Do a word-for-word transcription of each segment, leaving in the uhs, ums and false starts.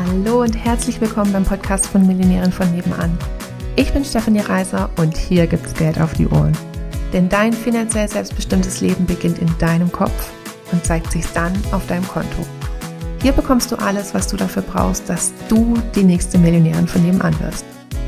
Hallo und herzlich willkommen beim Podcast von Millionären von nebenan. Ich bin Stefanie Reiser und hier gibt's Geld auf die Ohren. Denn dein finanziell selbstbestimmtes Leben beginnt in deinem Kopf und zeigt sich dann auf deinem Konto. Hier bekommst du alles, was du dafür brauchst, dass du die nächste Millionärin von nebenan wirst.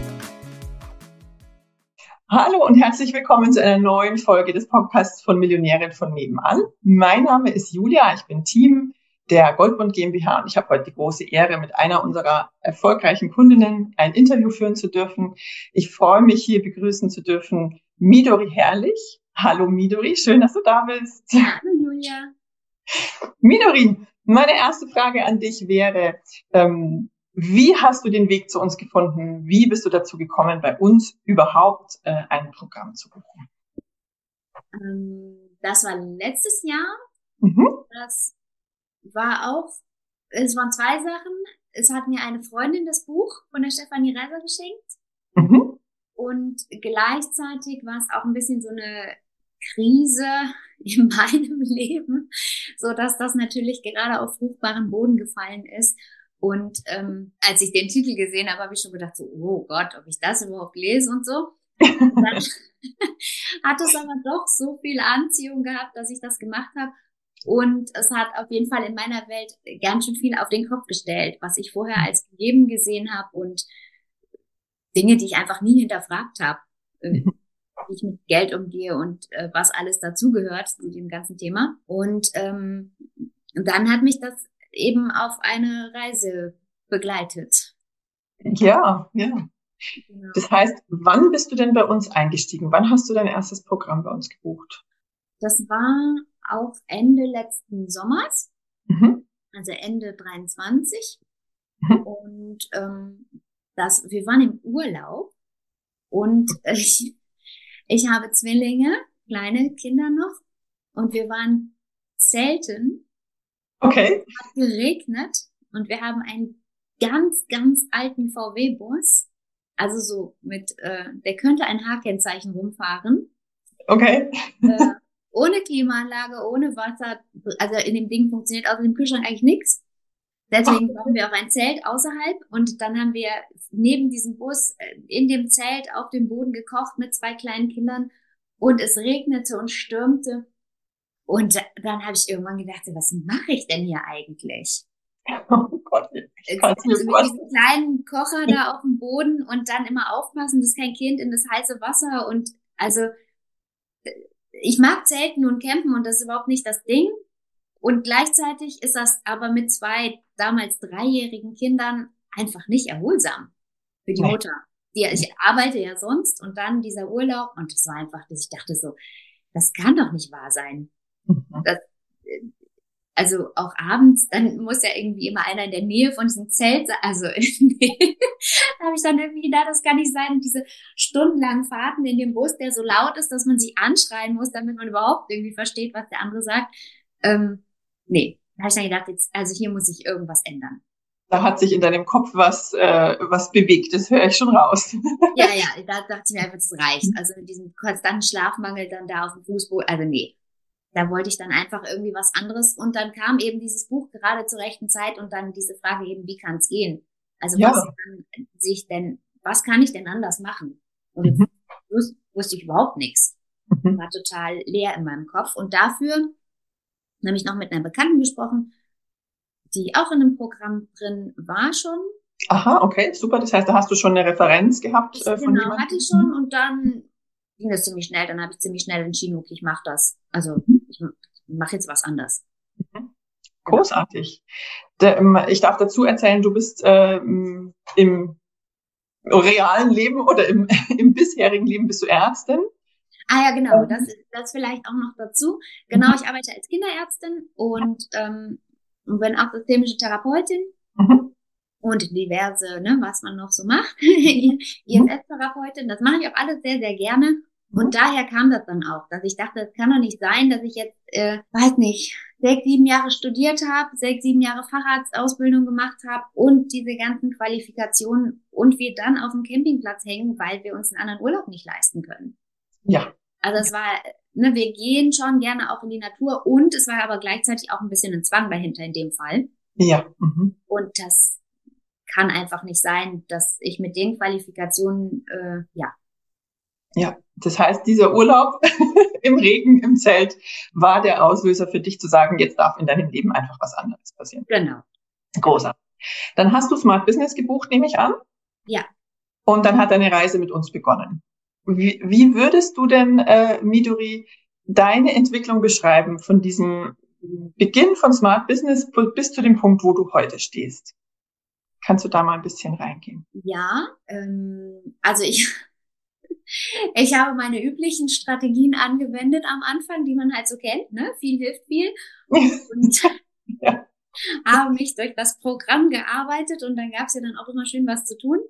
Hallo und herzlich willkommen zu einer neuen Folge des Podcasts von Millionären von nebenan. Mein Name ist Julia, ich bin Team der Goldbund GmbH und ich habe heute die große Ehre, mit einer unserer erfolgreichen Kundinnen ein Interview führen zu dürfen. Ich freue mich, hier begrüßen zu dürfen Midori Herrlich. Hallo Midori, schön, dass du da bist. Hallo Julia. Midori, meine erste Frage an dich wäre, ähm, wie hast du den Weg zu uns gefunden? Wie bist du dazu gekommen, bei uns überhaupt äh, ein Programm zu buchen? Ähm, das war letztes Jahr. Mhm. Das war auch, es waren zwei Sachen. Es hat mir eine Freundin das Buch von der Stefanie Reiser geschenkt. Mhm. Und gleichzeitig war es auch ein bisschen so eine Krise in meinem Leben, so dass das natürlich gerade auf fruchtbaren Boden gefallen ist. Und ähm, als ich den Titel gesehen habe, habe ich schon gedacht, so, oh Gott, ob ich das überhaupt lese und so. Und dann hat es aber doch so viel Anziehung gehabt, dass ich das gemacht habe. Und es hat auf jeden Fall in meiner Welt ganz schön viel auf den Kopf gestellt, was ich vorher als gegeben gesehen habe und Dinge, die ich einfach nie hinterfragt habe, äh, wie ich mit Geld umgehe und äh, was alles dazugehört zu dem ganzen Thema. Und ähm, dann hat mich das eben auf eine Reise begleitet. Ja, ja. Genau. Das heißt, wann bist du denn bei uns eingestiegen? Wann hast du dein erstes Programm bei uns gebucht? Das war auch Ende letzten Sommers, Mhm. also Ende dreiundzwanzig. Mhm. Und ähm, das, wir waren im Urlaub und äh, ich, ich habe Zwillinge, kleine Kinder noch, und wir waren zelten. Okay. Es hat geregnet und wir haben einen ganz, ganz alten V W-Bus, also so mit, äh, der könnte ein H-Kennzeichen rumfahren. Okay. Äh, ohne Klimaanlage, ohne Wasser, also in dem Ding funktioniert außer dem Kühlschrank eigentlich nichts. Deswegen brauchen wir auch ein Zelt außerhalb und dann haben wir neben diesem Bus in dem Zelt auf dem Boden gekocht mit zwei kleinen Kindern und es regnete und stürmte. Und dann habe ich irgendwann gedacht, was mache ich denn hier eigentlich? Oh Gott, ich kann es mir Also mit vorstellen. diesem kleinen Kocher da auf dem Boden und dann immer aufpassen, dass kein Kind in das heiße Wasser und also ich mag Zelten und Campen und das ist überhaupt nicht das Ding. Und gleichzeitig ist das aber mit zwei damals dreijährigen Kindern einfach nicht erholsam für die Nee. Mutter. Die, ich arbeite ja sonst und dann dieser Urlaub und das war einfach, dass ich dachte so, das kann doch nicht wahr sein. Mhm. Das, also auch abends, dann muss ja irgendwie immer einer in der Nähe von diesem Zelt sein. Also nee, da habe ich dann irgendwie gedacht, das kann nicht sein. Und diese stundenlangen Fahrten in dem Bus, der so laut ist, dass man sich anschreien muss, damit man überhaupt irgendwie versteht, was der andere sagt. Ähm, nee, da habe ich dann gedacht, jetzt, also hier muss sich irgendwas ändern. Da hat sich in deinem Kopf was, äh, was bewegt, das höre ich schon raus. Ja, ja, da dachte ich mir einfach, das reicht. Also mit diesem konstanten Schlafmangel dann da auf dem Fußboden, also nee. Da wollte ich dann einfach irgendwie was anderes und dann kam eben dieses Buch gerade zur rechten Zeit und dann diese Frage eben, wie kann es gehen? Also Ja. was kann sich denn, was kann ich denn anders machen? Und Mhm. wus- wusste ich überhaupt nichts. Mhm. War total leer in meinem Kopf und dafür habe ich noch mit einer Bekannten gesprochen, die auch in einem Programm drin war schon. Aha, okay, super. Das heißt, da hast du schon eine Referenz gehabt äh, von Genau, jemandem? hatte ich schon und dann ging das ziemlich schnell. Dann habe ich ziemlich schnell entschieden, okay, ich mache das. Also ich mache jetzt was anders. Mhm. Großartig. Der, ähm, ich darf dazu erzählen, du bist ähm, im realen Leben oder im, im bisherigen Leben bist du Ärztin. Ah ja, genau, das, das vielleicht auch noch dazu. Genau, ich arbeite als Kinderärztin und ähm, bin auch systemische Therapeutin Mhm. und diverse, ne, was man noch so macht. I S S-Therapeutin, das mache ich auch alles sehr, sehr gerne. Und daher kam das dann auch, dass ich dachte, es kann doch nicht sein, dass ich jetzt, äh, weiß nicht, sechs, sieben Jahre studiert habe, sechs, sieben Jahre Facharztausbildung gemacht habe und diese ganzen Qualifikationen und wir dann auf dem Campingplatz hängen, weil wir uns einen anderen Urlaub nicht leisten können. Ja. Also es war, ne, wir gehen schon gerne auch in die Natur und es war aber gleichzeitig auch ein bisschen ein Zwang dahinter in dem Fall. Ja. Mhm. Und das kann einfach nicht sein, dass ich mit den Qualifikationen, äh, ja. Ja, das heißt, dieser Urlaub im Regen, im Zelt, war der Auslöser für dich zu sagen, jetzt darf in deinem Leben einfach was anderes passieren. Genau. Großartig. Dann hast du Smart Business gebucht, nehme ich an. Ja. Und dann hat deine Reise mit uns begonnen. Wie, wie würdest du denn, äh, Midori, deine Entwicklung beschreiben von diesem Beginn von Smart Business bis zu dem Punkt, wo du heute stehst? Kannst du da mal ein bisschen reingehen? Ja, ähm, also ich, ich habe meine üblichen Strategien angewendet am Anfang, die man halt so kennt, ne? Viel hilft viel. Und ja. habe mich durch das Programm gearbeitet und dann gab es ja dann auch immer schön was zu tun.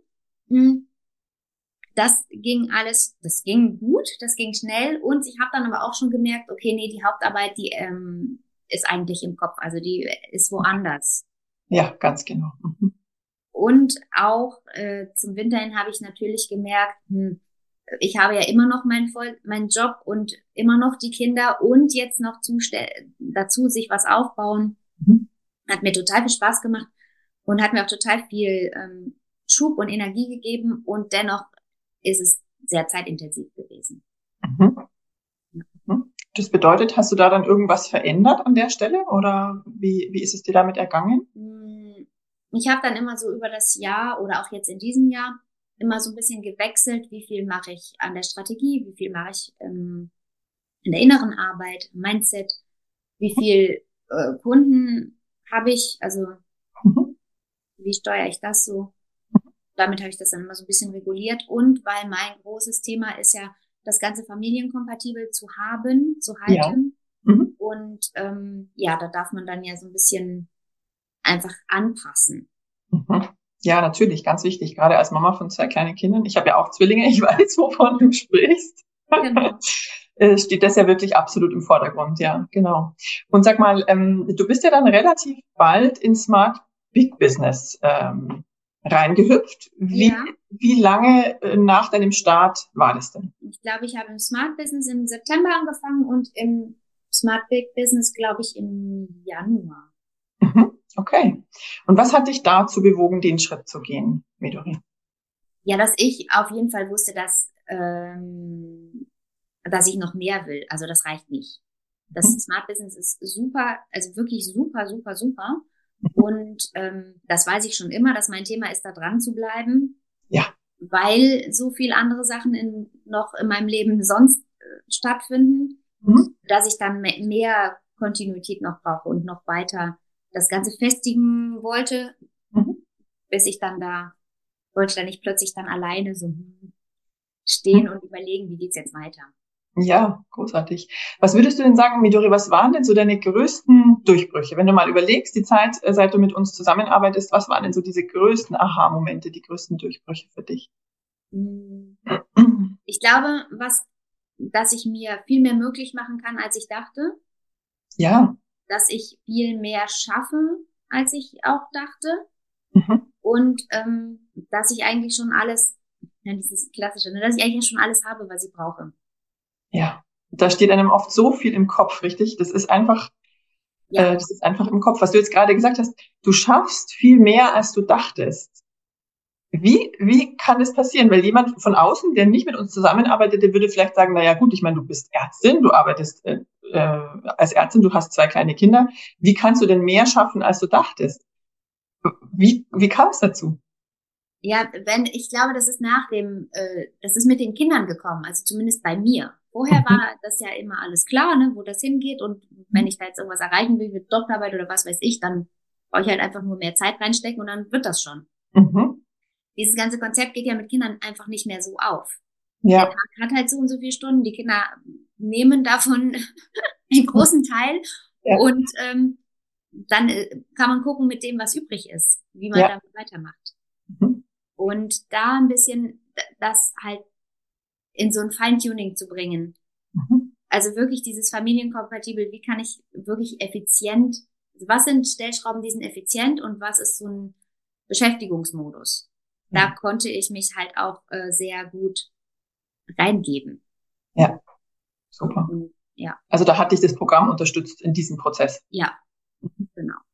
Das ging alles, das ging gut, das ging schnell und ich habe dann aber auch schon gemerkt, okay, nee, die Hauptarbeit, die ähm, ist eigentlich im Kopf, also die ist woanders. Ja, ganz genau. Mhm. Und auch äh, zum Winter hin habe ich natürlich gemerkt, hm, ich habe ja immer noch meinen Voll meinen Job und immer noch die Kinder und jetzt noch dazu sich was aufbauen. Mhm. Hat mir total viel Spaß gemacht und hat mir auch total viel ähm, Schub und Energie gegeben und dennoch ist es sehr zeitintensiv gewesen. Mhm. Mhm. Das bedeutet, hast du da dann irgendwas verändert an der Stelle oder wie, wie ist es dir damit ergangen? Ich habe dann immer so über das Jahr oder auch jetzt in diesem Jahr immer so ein bisschen gewechselt, wie viel mache ich an der Strategie, wie viel mache ich ähm, in der inneren Arbeit, Mindset, wie viel äh, Kunden habe ich, also mhm. wie steuere ich das so? Damit habe ich das dann immer so ein bisschen reguliert und weil mein großes Thema ist ja, das Ganze familienkompatibel zu haben, zu halten. Ja. Mhm. Und ähm, ja, da darf man dann ja so ein bisschen einfach anpassen. Mhm. Ja, natürlich, ganz wichtig, gerade als Mama von zwei kleinen Kindern. Ich habe ja auch Zwillinge, ich weiß, wovon du sprichst. Genau. Steht das ja wirklich absolut im Vordergrund, ja, genau. Und sag mal, ähm, du bist ja dann relativ bald in Smart Big Business ähm, reingehüpft. Wie, ja. wie lange nach deinem Start war das denn? Ich glaube, ich habe im Smart Business im September angefangen und im Smart Big Business, glaube ich, im Januar. Mhm. Okay. Und was hat dich dazu bewogen, den Schritt zu gehen, Midori? Ja, dass ich auf jeden Fall wusste, dass, ähm, dass ich noch mehr will. Also das reicht nicht. Das mhm. Smart Business ist super, also wirklich super, super, super. Und ähm, das weiß ich schon immer, dass mein Thema ist, da dran zu bleiben. Ja. Weil so viel andere Sachen in, noch in meinem Leben sonst äh, stattfinden, mhm. dass ich dann mehr Kontinuität noch brauche und noch weiter das Ganze festigen wollte, mhm. bis ich dann da, wollte dann nicht plötzlich dann alleine so stehen mhm. und überlegen, wie geht's jetzt weiter. Ja, großartig. Was würdest du denn sagen, Midori, was waren denn so deine größten Durchbrüche? Wenn du mal überlegst, die Zeit, seit du mit uns zusammenarbeitest, was waren denn so diese größten Aha-Momente, die größten Durchbrüche für dich? Ich glaube, was, dass ich mir viel mehr möglich machen kann, als ich dachte. Ja. Dass ich viel mehr schaffe, als ich auch dachte. Mhm. Und ähm, dass ich eigentlich schon alles, ja, dieses Klassische, ne, dass ich eigentlich schon alles habe, was ich brauche. Ja, da steht einem oft so viel im Kopf, richtig? Das ist einfach, ja. äh, das ist einfach im Kopf. Was du jetzt gerade gesagt hast, du schaffst viel mehr, als du dachtest. Wie, wie kann das passieren? Weil jemand von außen, der nicht mit uns zusammenarbeitet, der würde vielleicht sagen, na ja, gut, ich meine, du bist Ärztin, du arbeitest äh, äh, als Ärztin, du hast zwei kleine Kinder. Wie kannst du denn mehr schaffen, als du dachtest? Wie, wie kam es dazu? Ja, wenn, ich glaube, das ist nach dem, äh, das ist mit den Kindern gekommen, also zumindest bei mir. Vorher war das ja immer alles klar, ne, wo das hingeht und wenn ich da jetzt irgendwas erreichen will mit Doktorarbeit oder was weiß ich, dann brauche ich halt einfach nur mehr Zeit reinstecken und dann wird das schon. Mhm. Dieses ganze Konzept geht ja mit Kindern einfach nicht mehr so auf. Ja. Der Tag hat halt so und so viele Stunden, die Kinder nehmen davon einen großen Teil ja. und ähm, dann äh, kann man gucken mit dem, was übrig ist, wie man ja. damit weitermacht. Mhm. Und da ein bisschen das halt in so ein Feintuning zu bringen. Mhm. Also wirklich dieses familienkompatibel, wie kann ich wirklich effizient, was sind Stellschrauben, die sind effizient und was ist so ein Beschäftigungsmodus? Mhm. Da konnte ich mich halt auch äh, sehr gut reingeben. Ja, super. Und, ja. Also da hat dich das Programm unterstützt in diesem Prozess. Ja, genau.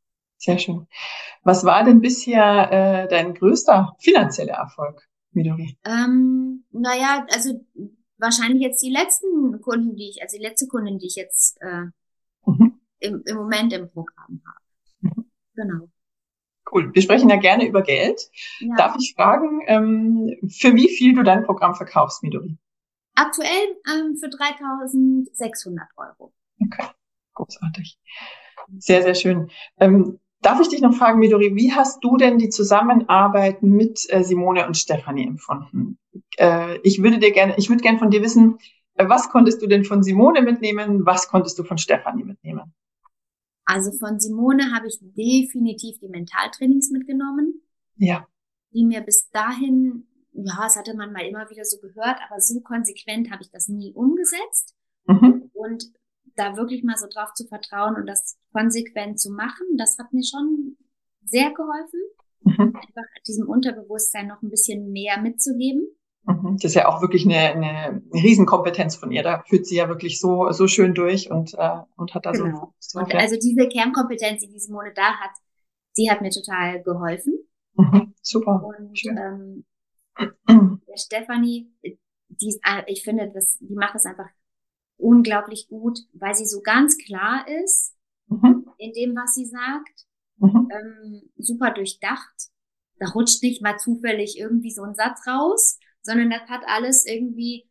Sehr schön. Was war denn bisher äh, dein größter finanzieller Erfolg, Midori? Ähm, naja, also wahrscheinlich jetzt die letzten Kunden, die ich, also die letzte Kundin, die ich jetzt äh, Mhm. im, im Moment im Programm habe. Mhm. Genau. Cool. Wir sprechen ja gerne über Geld. Ja. Darf ich fragen, ähm, für wie viel du dein Programm verkaufst, Midori? Aktuell ähm, für dreitausendsechshundert Euro. Okay, großartig. Sehr, sehr schön. Ähm, darf ich dich noch fragen, Midori, wie hast du denn die Zusammenarbeit mit äh, Simone und Stefanie empfunden? Äh, ich würde dir gerne, ich würde gerne von dir wissen, äh, was konntest du denn von Simone mitnehmen? Was konntest du von Stefanie mitnehmen? Also von Simone habe ich definitiv die Mentaltrainings mitgenommen, Ja. die mir bis dahin, ja, das hatte man mal immer wieder so gehört, aber so konsequent habe ich das nie umgesetzt. Mhm. Und da wirklich mal so drauf zu vertrauen und das konsequent zu machen, das hat mir schon sehr geholfen, Mhm. einfach diesem Unterbewusstsein noch ein bisschen mehr mitzugeben. Mhm. Das ist ja auch wirklich eine, eine Riesenkompetenz von ihr. Da führt sie ja wirklich so, so schön durch und, äh, und hat da so einen Genau. Fokus drauf. Und Ja. also diese Kernkompetenz, die die Simone da hat, die hat mir total geholfen. Mhm. Super. Und Schön. ähm, Mhm. der Stefanie, die ist, ich finde, das, die macht das einfach unglaublich gut, weil sie so ganz klar ist Mhm. in dem, was sie sagt. Mhm. Ähm, super durchdacht. Da rutscht nicht mal zufällig irgendwie so ein Satz raus, sondern das hat alles irgendwie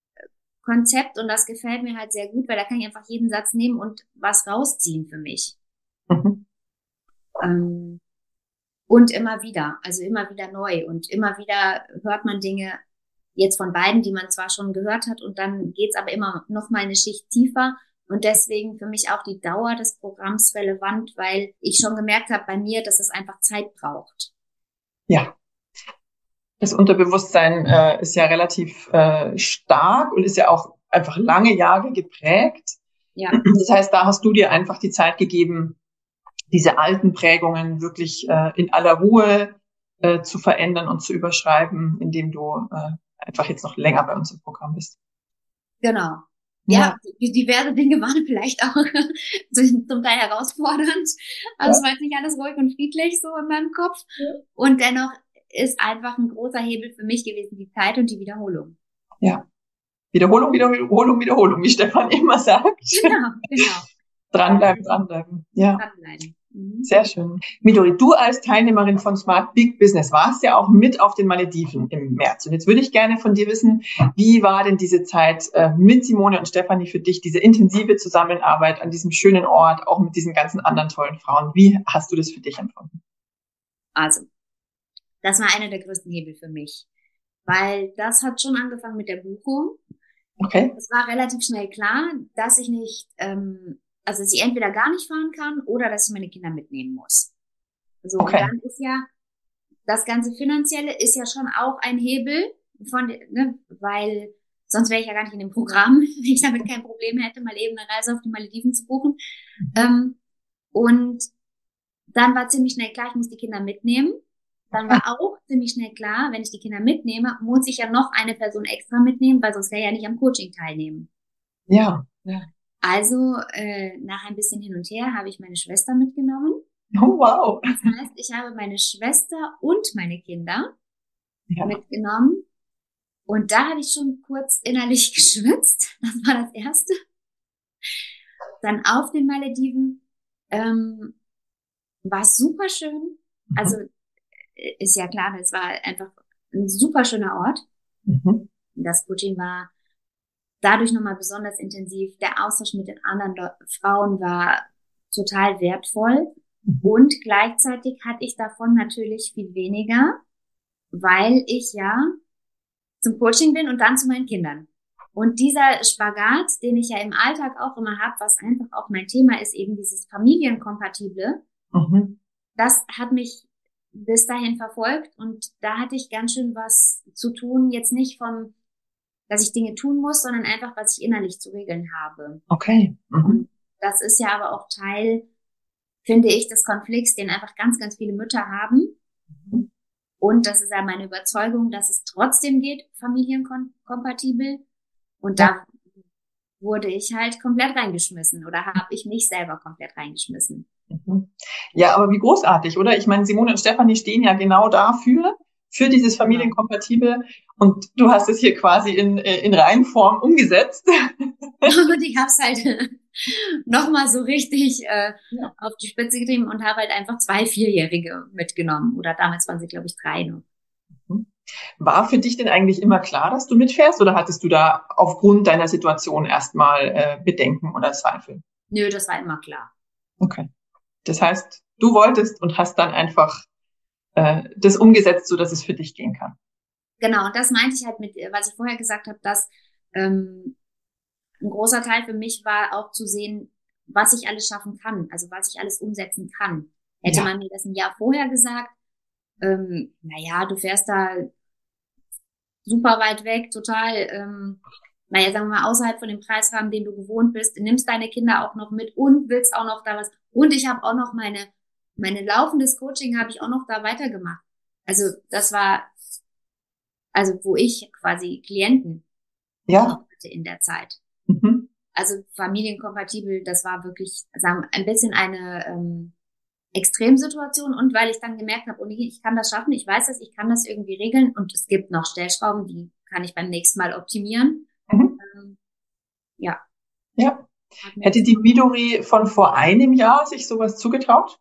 Konzept und das gefällt mir halt sehr gut, weil da kann ich einfach jeden Satz nehmen und was rausziehen für mich. Mhm. Ähm, und immer wieder, also immer wieder neu und immer wieder hört man Dinge jetzt von beiden, die man zwar schon gehört hat und dann geht's aber immer noch mal eine Schicht tiefer und deswegen für mich auch die Dauer des Programms relevant, weil ich schon gemerkt habe bei mir, dass es einfach Zeit braucht. Ja. Das Unterbewusstsein äh, ist ja relativ äh, stark und ist ja auch einfach lange Jahre geprägt. Ja. Das heißt, da hast du dir einfach die Zeit gegeben, diese alten Prägungen wirklich äh, in aller Ruhe äh, zu verändern und zu überschreiben, indem du äh, einfach jetzt noch länger bei uns im Programm bist. Genau. Ja. Ja, die- diverse Dinge waren vielleicht auch zum zum Teil herausfordernd. Also es war jetzt nicht alles ruhig und friedlich so in meinem Kopf. Und dennoch ist einfach ein großer Hebel für mich gewesen, die Zeit und die Wiederholung. Ja. Wiederholung, Wiederholung, Wiederholung, wie Stefan immer sagt. Genau, genau. Dranbleiben, dranbleiben. Ja. Dranbleiben. Mhm. Sehr schön. Midori, du als Teilnehmerin von Smart Big Business warst ja auch mit auf den Malediven im März. Und jetzt würde ich gerne von dir wissen, wie war denn diese Zeit äh, mit Simone und Stefanie für dich, diese intensive Zusammenarbeit an diesem schönen Ort, auch mit diesen ganzen anderen tollen Frauen? Wie hast du das für dich empfunden? Also, das war einer der größten Hebel für mich, weil das hat schon angefangen mit der Buchung. Okay. Es war relativ schnell klar, dass ich nicht, ähm, also dass ich entweder gar nicht fahren kann oder dass ich meine Kinder mitnehmen muss. So, Okay. und dann ist ja das ganze Finanzielle ist ja schon auch ein Hebel von, ne, weil sonst wäre ich ja gar nicht in dem Programm, wenn ich damit kein Problem hätte, mal eben eine Reise auf die Malediven zu buchen. Ähm, und dann war ziemlich schnell klar, ich muss die Kinder mitnehmen. Dann war auch ziemlich schnell klar, wenn ich die Kinder mitnehme, muss ich ja noch eine Person extra mitnehmen, weil sonst wäre ich ja nicht am Coaching teilnehmen. Ja. Ja. Also äh, nach ein bisschen hin und her habe ich meine Schwester mitgenommen. Oh, wow. Das heißt, ich habe meine Schwester und meine Kinder Ja. mitgenommen. Und da habe ich schon kurz innerlich geschwitzt. Das war das Erste. Dann auf den Malediven ähm, war super schön. Also ist ja klar, es war einfach ein super schöner Ort. Mhm. Das Coaching war dadurch nochmal besonders intensiv. Der Austausch mit den anderen Le- Frauen war total wertvoll. Mhm. Und gleichzeitig hatte ich davon natürlich viel weniger, weil ich ja zum Coaching bin und dann zu meinen Kindern. Und dieser Spagat, den ich ja im Alltag auch immer habe, was einfach auch mein Thema ist, eben dieses Familienkompatible, Mhm. das hat mich bis dahin verfolgt und da hatte ich ganz schön was zu tun, jetzt nicht vom, dass ich Dinge tun muss, sondern einfach, was ich innerlich zu regeln habe. Okay. Mhm. Und das ist ja aber auch Teil, finde ich, des Konflikts, den einfach ganz, ganz viele Mütter haben. Mhm. Und das ist ja meine Überzeugung, dass es trotzdem geht, familienkompatibel. Und Ja. da wurde ich halt komplett reingeschmissen oder habe ich mich selber komplett reingeschmissen. Mhm. Ja, aber wie großartig, oder? Ich meine, Simone und Stefanie stehen ja genau dafür, für dieses Familienkompatibel. Und du hast es hier quasi in, in Reinform umgesetzt. Und ich habe es halt nochmal so richtig äh, Ja. auf die Spitze getrieben und habe halt einfach zwei Vierjährige mitgenommen. Oder damals waren sie, glaube ich, drei noch. War für dich denn eigentlich immer klar, dass du mitfährst, oder hattest du da aufgrund deiner Situation erstmal äh, Bedenken oder Zweifel? Nö, das war immer klar. Okay. Das heißt, du wolltest und hast dann einfach äh, das umgesetzt, so dass es für dich gehen kann. Genau, und das meinte ich halt mit, was ich vorher gesagt habe, dass ähm, ein großer Teil für mich war auch zu sehen, was ich alles schaffen kann, also was ich alles umsetzen kann. Hätte Ja. man mir das ein Jahr vorher gesagt, ähm, naja, du fährst da super weit weg, total, ähm, naja, sagen wir mal, außerhalb von dem Preisrahmen, den du gewohnt bist, nimmst deine Kinder auch noch mit und willst auch noch da was. Und ich habe auch noch meine, meine laufendes Coaching habe ich auch noch da weitergemacht. Also das war, also wo ich quasi Klienten Ja. auch hatte in der Zeit. Mhm. Also familienkompatibel, das war wirklich, sagen wir, ein bisschen eine ähm, Extremsituation, und weil ich dann gemerkt habe, okay, ich kann das schaffen, ich weiß das, ich kann das irgendwie regeln, und es gibt noch Stellschrauben, die kann ich beim nächsten Mal optimieren. Mhm. Ähm, ja. Ja. Hätte die Midori von vor einem Jahr sich sowas zugetraut?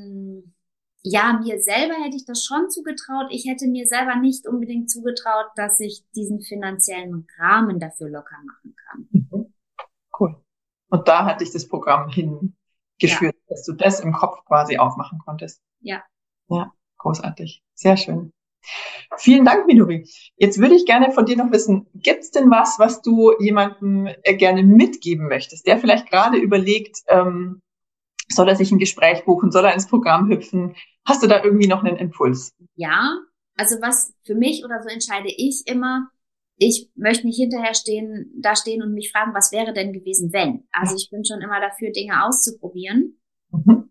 Ja, mir selber hätte ich das schon zugetraut. Ich hätte mir selber nicht unbedingt zugetraut, dass ich diesen finanziellen Rahmen dafür locker machen kann. Mhm. Cool. Und da hat dich das Programm hingeführt, ja, dass du das im Kopf quasi aufmachen konntest. Ja. Ja, großartig. Sehr schön. Vielen Dank, Midori. Jetzt würde ich gerne von dir noch wissen, gibt's denn was, was du jemandem gerne mitgeben möchtest, der vielleicht gerade überlegt, ähm, soll er sich ein Gespräch buchen, soll er ins Programm hüpfen? Hast du da irgendwie noch einen Impuls? Ja, also was für mich, oder so entscheide ich immer, ich möchte nicht hinterher stehen, da stehen und mich fragen, was wäre denn gewesen, wenn? Also ich bin schon immer dafür, Dinge auszuprobieren. Mhm.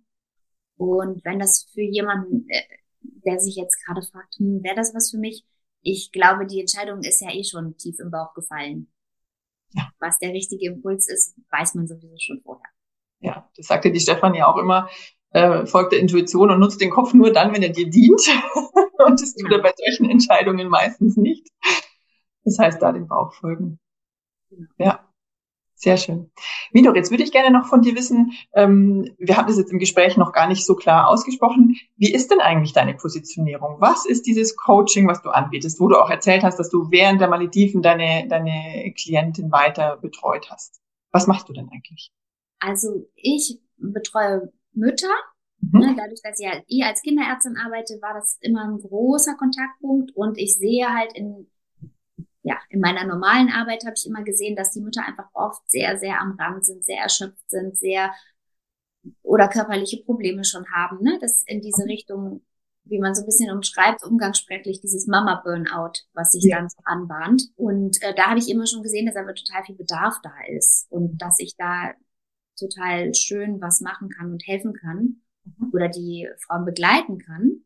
Und wenn das für jemanden, der sich jetzt gerade fragt, hm, wäre das was für mich? Ich glaube, die Entscheidung ist ja eh schon tief im Bauch gefallen. Ja. Was der richtige Impuls ist, weiß man sowieso schon vorher. Ja, das sagte die Stefanie auch immer, äh, folgt der Intuition und nutzt den Kopf nur dann, wenn er dir dient. Und das tut Genau. er bei solchen Entscheidungen meistens nicht. Das heißt, da dem Bauch folgen. Genau. Ja, sehr schön. Midori, jetzt würde ich gerne noch von dir wissen, ähm, wir haben das jetzt im Gespräch noch gar nicht so klar ausgesprochen. Wie ist denn eigentlich deine Positionierung? Was ist dieses Coaching, was du anbietest, wo du auch erzählt hast, dass du während der Malediven deine, deine Klientin weiter betreut hast? Was machst du denn eigentlich? Also ich betreue Mütter. Mhm. Ne, dadurch, dass ich halt eh als Kinderärztin arbeite, war das immer ein großer Kontaktpunkt, und ich sehe halt in, ja, in meiner normalen Arbeit habe ich immer gesehen, dass die Mütter einfach oft sehr, sehr am Rand sind, sehr erschöpft sind, sehr, oder körperliche Probleme schon haben, ne, das in diese Richtung, wie man so ein bisschen umschreibt, umgangssprachlich, dieses Mama-Burnout, was sich Ja. dann so anbahnt. Und äh, da habe ich immer schon gesehen, dass aber total viel Bedarf da ist und dass ich da total schön was machen kann und helfen kann oder die Frauen begleiten kann.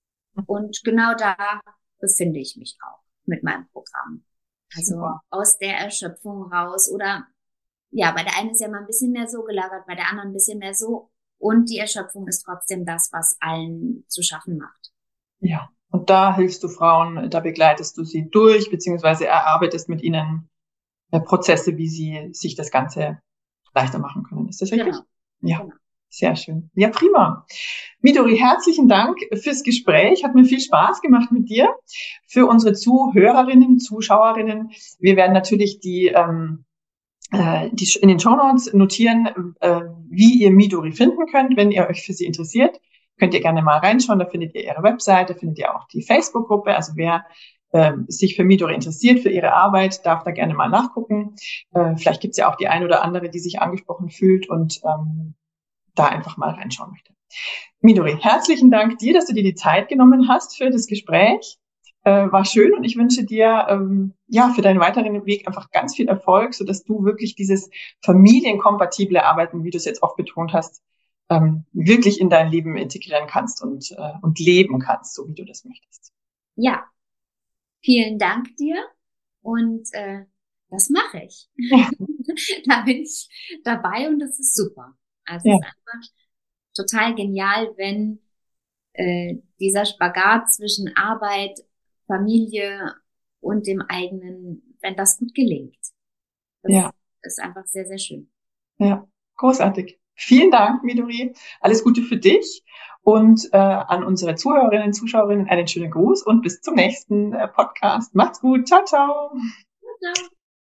Und genau da befinde ich mich auch mit meinem Programm. Also Super. aus der Erschöpfung raus, oder ja, bei der einen ist ja mal ein bisschen mehr so gelagert, bei der anderen ein bisschen mehr so. Und die Erschöpfung ist trotzdem das, was allen zu schaffen macht. Ja, und da hilfst du Frauen, da begleitest du sie durch, beziehungsweise erarbeitest mit ihnen äh, Prozesse, wie sie sich das Ganze leichter machen können. Ist das richtig? Genau. Ja, Genau. sehr schön. Ja, prima. Midori, herzlichen Dank fürs Gespräch. Hat mir viel Spaß gemacht mit dir. Für unsere Zuhörerinnen, Zuschauerinnen, wir werden natürlich die, ähm, äh, die in den Shownotes notieren, äh, wie ihr Midori finden könnt, wenn ihr euch für sie interessiert. Könnt ihr gerne mal reinschauen, da findet ihr ihre Webseite, findet ihr auch die Facebook-Gruppe. Also wer äh, sich für Midori interessiert, für ihre Arbeit, darf da gerne mal nachgucken. Äh, vielleicht gibt es ja auch die ein oder andere, die sich angesprochen fühlt und ähm, da einfach mal reinschauen möchte. Midori, herzlichen Dank dir, dass du dir die Zeit genommen hast für das Gespräch. Äh, war schön, und ich wünsche dir ähm, ja für deinen weiteren Weg einfach ganz viel Erfolg, sodass du wirklich dieses familienkompatible Arbeiten, wie du es jetzt oft betont hast, ähm, wirklich in dein Leben integrieren kannst und, äh, und leben kannst, so wie du das möchtest. Ja, vielen Dank dir, und äh, das mache ich. Ja. Da bin ich dabei, und das ist super. Also Ja. es ist einfach total genial, wenn äh, dieser Spagat zwischen Arbeit, Familie und dem eigenen, wenn das gut gelingt. Das Ja. ist einfach sehr, sehr schön. Ja, großartig. Vielen Dank, Midori. Alles Gute für dich und äh, an unsere Zuhörerinnen und Zuschauerinnen einen schönen Gruß und bis zum nächsten äh, Podcast. Macht's gut. Ciao, ciao. Ciao.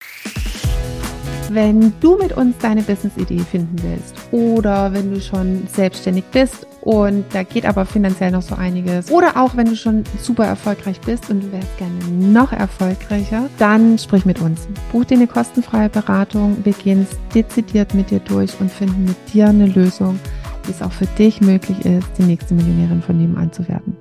Wenn du mit uns deine Business-Idee finden willst oder wenn du schon selbstständig bist und da geht aber finanziell noch so einiges oder auch wenn du schon super erfolgreich bist und du wärst gerne noch erfolgreicher, dann sprich mit uns. Buch dir eine kostenfreie Beratung, wir gehen es dezidiert mit dir durch und finden mit dir eine Lösung, wie es auch für dich möglich ist, die nächste Millionärin von nebenan zu werden.